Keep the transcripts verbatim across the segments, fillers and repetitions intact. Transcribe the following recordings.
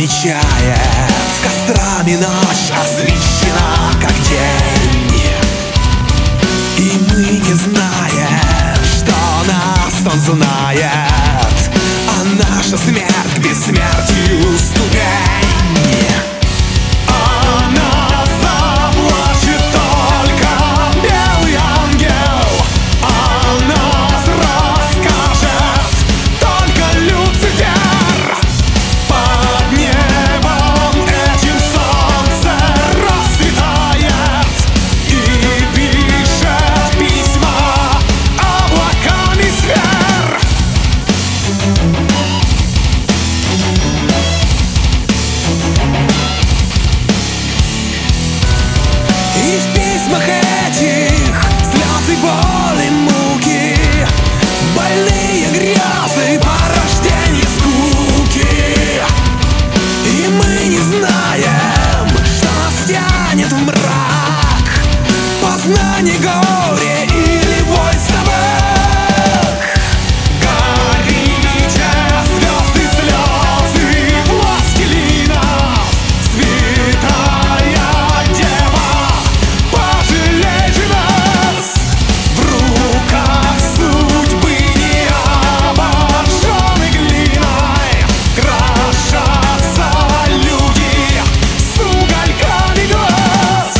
замечает. Кострами ночь освещена, как день, и мы не знаем, что нас он знает, а наша смерть к бессмертию ступень. И в письмах этих слезы, боли, муки, больные грезы, порождение скуки. И мы не знаем, что нас тянет в мрак, познание, горе или вой собак. Горите звезды, слезы властелина, святая дева, пожалейте нас. В руках судьбы не обожжены глиной крошатся люди с угольками глаз.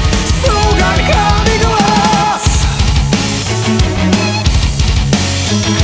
We'll be right back.